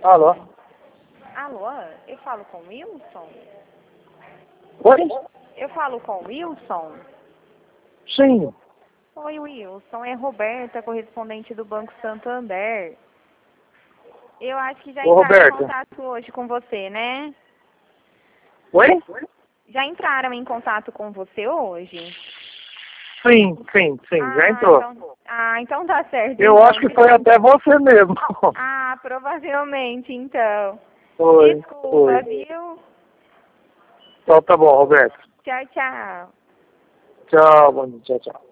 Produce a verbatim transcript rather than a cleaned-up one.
Alô? Alô, eu falo com o Wilson? Oi? Eu falo com o Wilson? Sim. Oi, Wilson, é Roberta, correspondente do Banco Santander. Eu acho que já Ô, entraram em Roberta. contato hoje com você, né? Oi? Já entraram em contato com você hoje? Sim, sim, sim, Ah, já entrou. então, ah, então tá certo. Eu então. acho que foi até você mesmo. Ah, provavelmente, então. Foi, Desculpa, foi. viu? Então tá bom, Roberto. Tchau, tchau. Tchau, bom dia, tchau, tchau.